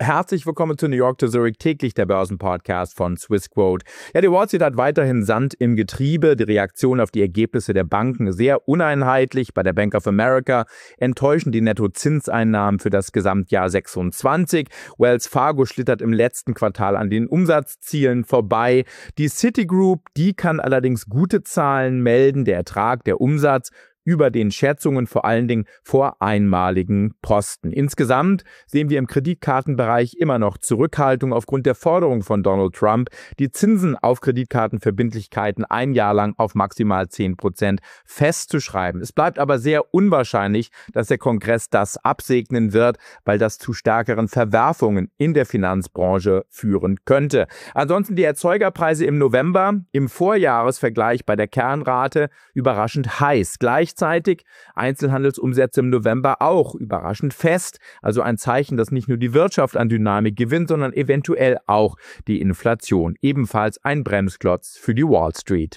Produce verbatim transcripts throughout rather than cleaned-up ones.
Herzlich willkommen zu New York to Zurich, täglich der Börsenpodcast von Swissquote. Ja, die Wall Street hat weiterhin Sand im Getriebe. Die Reaktion auf die Ergebnisse der Banken sehr uneinheitlich. Bei der Bank of America enttäuschen die Nettozinseinnahmen für das Gesamtjahr sechsundzwanzig. Wells Fargo schlittert im letzten Quartal an den Umsatzzielen vorbei. Die Citigroup, die kann allerdings gute Zahlen melden. Der Ertrag, der Umsatz über den Schätzungen, vor allen Dingen vor einmaligen Posten. Insgesamt sehen wir im Kreditkartenbereich immer noch Zurückhaltung aufgrund der Forderung von Donald Trump, die Zinsen auf Kreditkartenverbindlichkeiten ein Jahr lang auf maximal zehn Prozent festzuschreiben. Es bleibt aber sehr unwahrscheinlich, dass der Kongress das absegnen wird, weil das zu stärkeren Verwerfungen in der Finanzbranche führen könnte. Ansonsten die Erzeugerpreise im November im Vorjahresvergleich bei der Kernrate überraschend heiß. Gleich Gleichzeitig Einzelhandelsumsätze im November auch überraschend fest. Also ein Zeichen, dass nicht nur die Wirtschaft an Dynamik gewinnt, sondern eventuell auch die Inflation. Ebenfalls ein Bremsklotz für die Wall Street.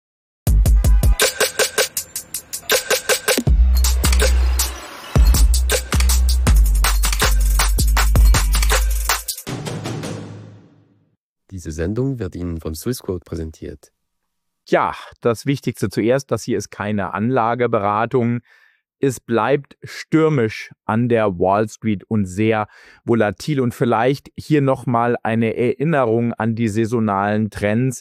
Diese Sendung wird Ihnen von Swissquote präsentiert. Ja, das Wichtigste zuerst, das hier ist keine Anlageberatung. Es bleibt stürmisch an der Wall Street und sehr volatil. Und vielleicht hier nochmal eine Erinnerung an die saisonalen Trends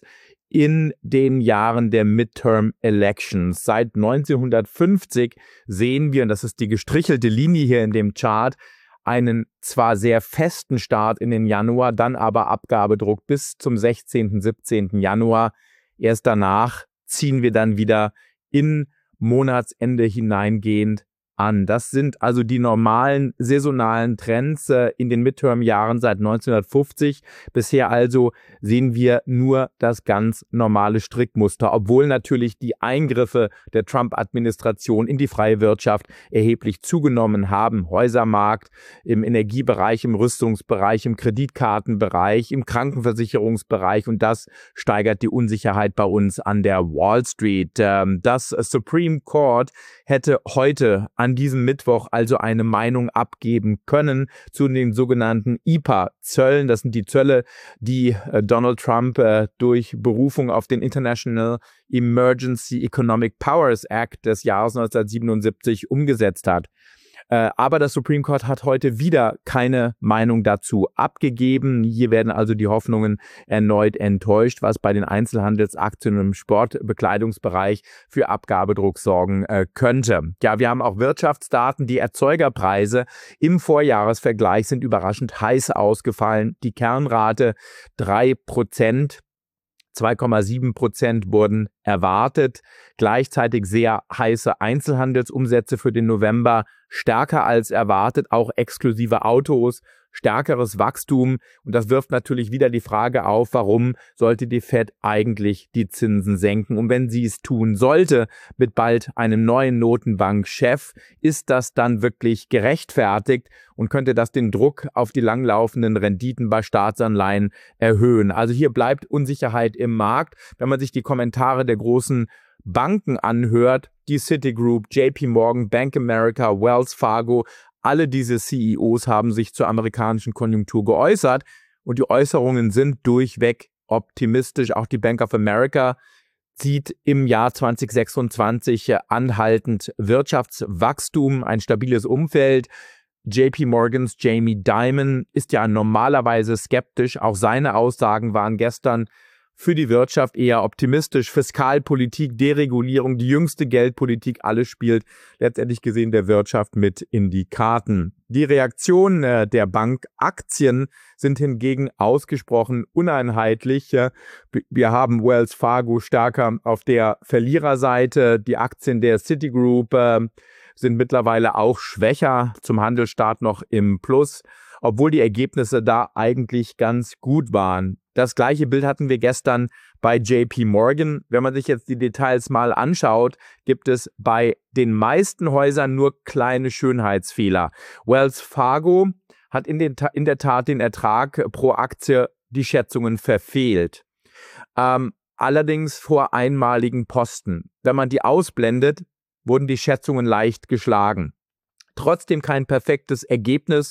in den Jahren der Midterm Elections. Seit neunzehnhundertfünfzig sehen wir, und das ist die gestrichelte Linie hier in dem Chart, einen zwar sehr festen Start in den Januar, dann aber Abgabedruck bis zum sechzehnten, siebzehnten Januar. Erst danach ziehen wir dann wieder in Monatsende hineingehend an. Das sind also die normalen saisonalen Trends äh, in den Midterm-Jahren seit neunzehnhundertfünfzig. Bisher also sehen wir nur das ganz normale Strickmuster, obwohl natürlich die Eingriffe der Trump-Administration in die freie Wirtschaft erheblich zugenommen haben. Häusermarkt, im Energiebereich, im Rüstungsbereich, im Kreditkartenbereich, im Krankenversicherungsbereich, und das steigert die Unsicherheit bei uns an der Wall Street. Ähm, das Supreme Court hätte heute an diesem Mittwoch also eine Meinung abgeben können zu den sogenannten I P A-Zöllen. Das sind die Zölle, die äh, Donald Trump äh, durch Berufung auf den International Emergency Economic Powers Act des Jahres neunzehnhundertsiebenundsiebzig umgesetzt hat. Äh, aber das Supreme Court hat heute wieder keine Meinung dazu abgegeben. Hier werden also die Hoffnungen erneut enttäuscht, was bei den Einzelhandelsaktien im Sportbekleidungsbereich für Abgabedruck sorgen äh, könnte. Ja, wir haben auch Wirtschaftsdaten. Die Erzeugerpreise im Vorjahresvergleich sind überraschend heiß ausgefallen. Die Kernrate drei Prozent. zwei Komma sieben Prozent wurden erwartet. Gleichzeitig sehr heiße Einzelhandelsumsätze für den November, stärker als erwartet, auch exklusive Autos, stärkeres Wachstum. Und das wirft natürlich wieder die Frage auf, warum sollte die Fed eigentlich die Zinsen senken? Und wenn sie es tun sollte, mit bald einem neuen Notenbankchef, ist das dann wirklich gerechtfertigt und könnte das den Druck auf die langlaufenden Renditen bei Staatsanleihen erhöhen? Also hier bleibt Unsicherheit im Markt. Wenn man sich die Kommentare der großen Banken anhört, die Citigroup, J P Morgan, Bank America, Wells Fargo, alle diese C E Os haben sich zur amerikanischen Konjunktur geäußert und die Äußerungen sind durchweg optimistisch. Auch die Bank of America sieht im Jahr zweitausendsechsundzwanzig anhaltend Wirtschaftswachstum, ein stabiles Umfeld. J P Morgans Jamie Dimon ist ja normalerweise skeptisch. Auch seine Aussagen waren gestern für die Wirtschaft eher optimistisch. Fiskalpolitik, Deregulierung, die jüngste Geldpolitik, alles spielt letztendlich gesehen der Wirtschaft mit in die Karten. Die Reaktionen äh, der Bankaktien sind hingegen ausgesprochen uneinheitlich. Äh, wir haben Wells Fargo stärker auf der Verliererseite. Die Aktien der Citigroup äh, sind mittlerweile auch schwächer, zum Handelsstart noch im Plus, obwohl die Ergebnisse da eigentlich ganz gut waren. Das gleiche Bild hatten wir gestern bei J P Morgan. Wenn man sich jetzt die Details mal anschaut, gibt es bei den meisten Häusern nur kleine Schönheitsfehler. Wells Fargo hat in, den, in der Tat den Ertrag pro Aktie die Schätzungen verfehlt. Ähm, allerdings vor einmaligen Posten. Wenn man die ausblendet, wurden die Schätzungen leicht geschlagen. Trotzdem kein perfektes Ergebnis.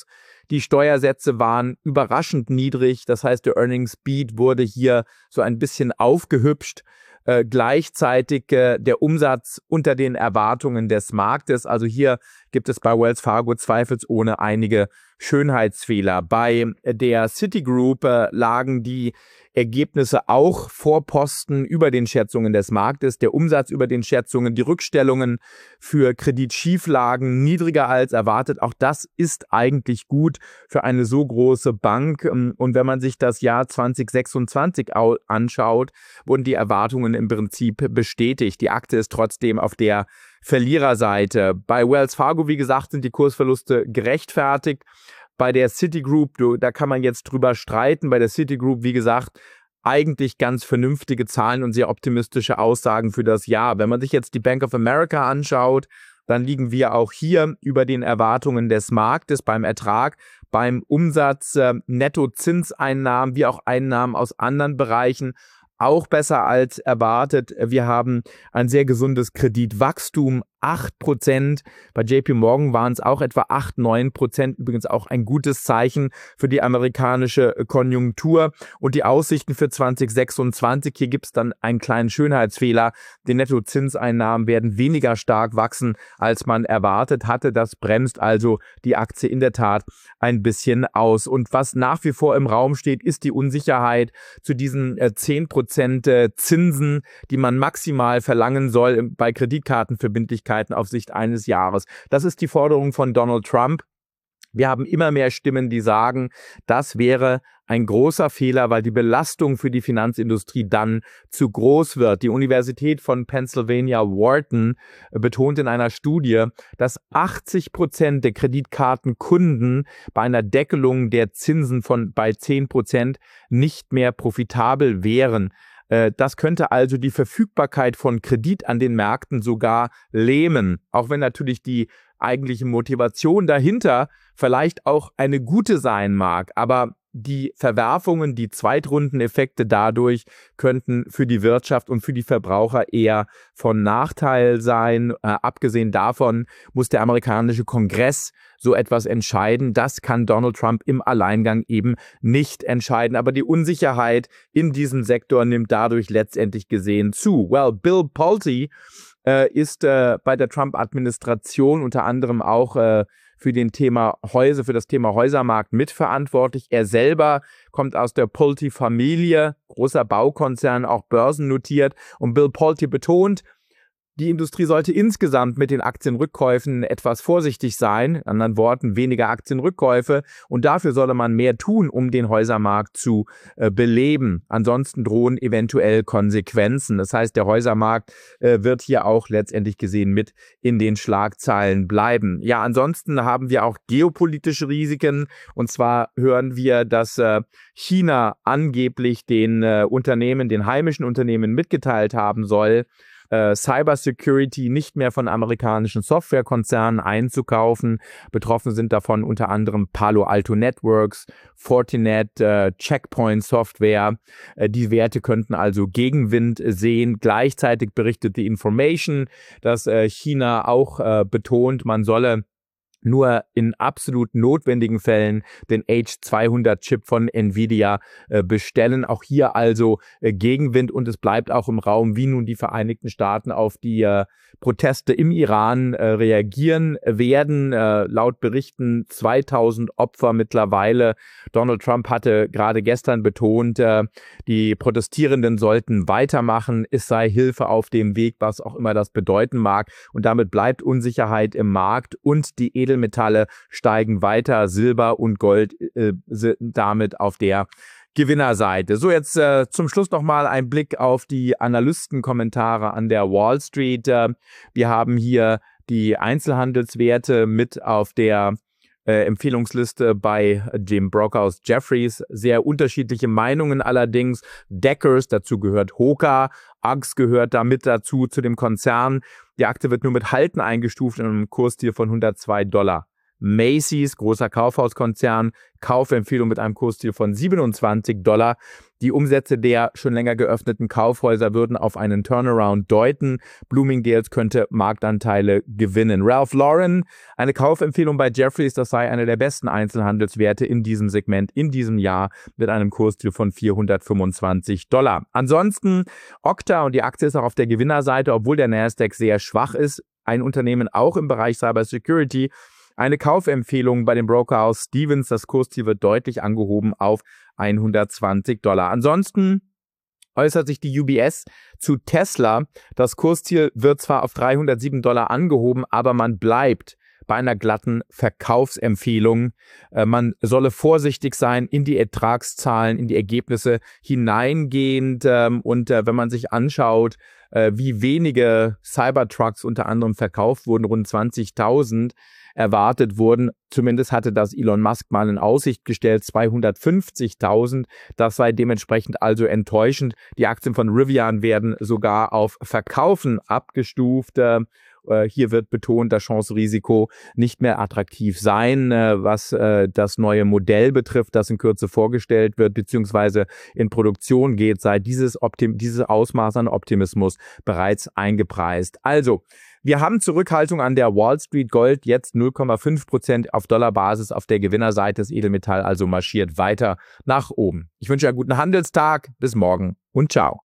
Die Steuersätze waren überraschend niedrig. Das heißt, der Earnings Beat wurde hier so ein bisschen aufgehübscht. Äh, gleichzeitig äh, der Umsatz unter den Erwartungen des Marktes. Also hier gibt es bei Wells Fargo zweifelsohne einige Schönheitsfehler. Bei der Citigroup äh, lagen die Ergebnisse auch vor Posten über den Schätzungen des Marktes, der Umsatz über den Schätzungen, die Rückstellungen für Kreditschieflagen niedriger als erwartet. Auch das ist eigentlich gut für eine so große Bank. Und wenn man sich das Jahr zwanzig sechsundzwanzig anschaut, wurden die Erwartungen im Prinzip bestätigt. Die Aktie ist trotzdem auf der Verliererseite. Bei Wells Fargo, wie gesagt, sind die Kursverluste gerechtfertigt. Bei der Citigroup, da kann man jetzt drüber streiten. Bei der Citigroup, wie gesagt, eigentlich ganz vernünftige Zahlen und sehr optimistische Aussagen für das Jahr. Wenn man sich jetzt die Bank of America anschaut, dann liegen wir auch hier über den Erwartungen des Marktes beim Ertrag, beim Umsatz, äh, Nettozinseinnahmen, wie auch Einnahmen aus anderen Bereichen. Auch besser als erwartet. Wir haben ein sehr gesundes Kreditwachstum, acht Prozent. Bei J P Morgan waren es auch etwa acht, neun Prozent. Übrigens auch ein gutes Zeichen für die amerikanische Konjunktur. Und die Aussichten für zwanzig sechsundzwanzig, hier gibt es dann einen kleinen Schönheitsfehler. Die Nettozinseinnahmen werden weniger stark wachsen, als man erwartet hatte. Das bremst also die Aktie in der Tat ein bisschen aus. Und was nach wie vor im Raum steht, ist die Unsicherheit zu diesen äh, zehn Prozent Zinsen, die man maximal verlangen soll bei Kreditkartenverbindlichkeiten auf Sicht eines Jahres. Das ist die Forderung von Donald Trump. Wir haben immer mehr Stimmen, die sagen, das wäre ein großer Fehler, weil die Belastung für die Finanzindustrie dann zu groß wird. Die Universität von Pennsylvania Wharton betont in einer Studie, dass achtzig Prozent der Kreditkartenkunden bei einer Deckelung der Zinsen von bei zehn Prozent nicht mehr profitabel wären. Das könnte also die Verfügbarkeit von Kredit an den Märkten sogar lähmen, auch wenn natürlich die eigentliche Motivation dahinter vielleicht auch eine gute sein mag, aber die Verwerfungen, die Zweitrundeneffekte dadurch könnten für die Wirtschaft und für die Verbraucher eher von Nachteil sein. Äh, abgesehen davon muss der amerikanische Kongress so etwas entscheiden. Das kann Donald Trump im Alleingang eben nicht entscheiden. Aber die Unsicherheit in diesem Sektor nimmt dadurch letztendlich gesehen zu. Well, Bill Pulte äh, ist äh, bei der Trump-Administration unter anderem auch äh, für den Thema Häuser, für das Thema Häusermarkt mitverantwortlich. Er selber kommt aus der Pulte-Familie, großer Baukonzern, auch börsennotiert. Und Bill Pulte betont, die Industrie sollte insgesamt mit den Aktienrückkäufen etwas vorsichtig sein. In anderen Worten, weniger Aktienrückkäufe. Und dafür solle man mehr tun, um den Häusermarkt zu äh, beleben. Ansonsten drohen eventuell Konsequenzen. Das heißt, der Häusermarkt äh, wird hier auch letztendlich gesehen mit in den Schlagzeilen bleiben. Ja, ansonsten haben wir auch geopolitische Risiken. Und zwar hören wir, dass äh, China angeblich den äh, Unternehmen, den heimischen Unternehmen mitgeteilt haben soll, Cybersecurity nicht mehr von amerikanischen Softwarekonzernen einzukaufen. Betroffen sind davon unter anderem Palo Alto Networks, Fortinet, äh, Checkpoint Software. Äh, die Werte könnten also Gegenwind sehen. Gleichzeitig berichtet die Information, dass äh, China auch äh, betont, man solle nur in absolut notwendigen Fällen den H zweihundert Chip von Nvidia äh, bestellen. Auch hier also äh, Gegenwind und es bleibt auch im Raum, wie nun die Vereinigten Staaten auf die äh, Proteste im Iran äh, reagieren werden. Äh, laut Berichten zweitausend Opfer mittlerweile. Donald Trump hatte gerade gestern betont, äh, die Protestierenden sollten weitermachen. Es sei Hilfe auf dem Weg, was auch immer das bedeuten mag. Und damit bleibt Unsicherheit im Markt und die Edel Edelmetalle steigen weiter, Silber und Gold äh, sind damit auf der Gewinnerseite. So, jetzt äh, zum Schluss nochmal ein Blick auf die Analystenkommentare an der Wall Street. Äh, wir haben hier die Einzelhandelswerte mit auf der Äh, Empfehlungsliste bei Jim Brock aus Jefferies. Sehr unterschiedliche Meinungen allerdings. Deckers, dazu gehört Hoka. U G S gehört damit dazu, zu dem Konzern. Die Aktie wird nur mit Halten eingestuft in einem Kursziel von hundertzwei Dollar. Macy's, großer Kaufhauskonzern, Kaufempfehlung mit einem Kursziel von siebenundzwanzig Dollar. Die Umsätze der schon länger geöffneten Kaufhäuser würden auf einen Turnaround deuten. Bloomingdale's könnte Marktanteile gewinnen. Ralph Lauren, eine Kaufempfehlung bei Jefferies, das sei eine der besten Einzelhandelswerte in diesem Segment in diesem Jahr mit einem Kursziel von vierhundertfünfundzwanzig Dollar. Ansonsten Okta, und die Aktie ist auch auf der Gewinnerseite, obwohl der Nasdaq sehr schwach ist. Ein Unternehmen auch im Bereich Cybersecurity. Eine Kaufempfehlung bei dem Brokerhaus Stephens. Das Kursziel wird deutlich angehoben auf hundertzwanzig Dollar. Ansonsten äußert sich die U B S zu Tesla. Das Kursziel wird zwar auf dreihundertsieben Dollar angehoben, aber man bleibt bei einer glatten Verkaufsempfehlung. Äh, man solle vorsichtig sein in die Ertragszahlen, in die Ergebnisse hineingehend. Ähm, und äh, wenn man sich anschaut, äh, wie wenige Cybertrucks unter anderem verkauft wurden, rund zwanzigtausend, erwartet wurden. Zumindest hatte das Elon Musk mal in Aussicht gestellt, zweihundertfünfzigtausend. Das sei dementsprechend also enttäuschend. Die Aktien von Rivian werden sogar auf Verkaufen abgestuft. Hier wird betont, das Chance-Risiko nicht mehr attraktiv sein, was das neue Modell betrifft, das in Kürze vorgestellt wird bzw. in Produktion geht, sei dieses, Optim- dieses Ausmaß an Optimismus bereits eingepreist. Also, wir haben Zurückhaltung an der Wall Street. Gold jetzt null Komma fünf Prozent auf Dollarbasis auf der Gewinnerseite. Das Edelmetall also marschiert weiter nach oben. Ich wünsche einen guten Handelstag. Bis morgen und ciao.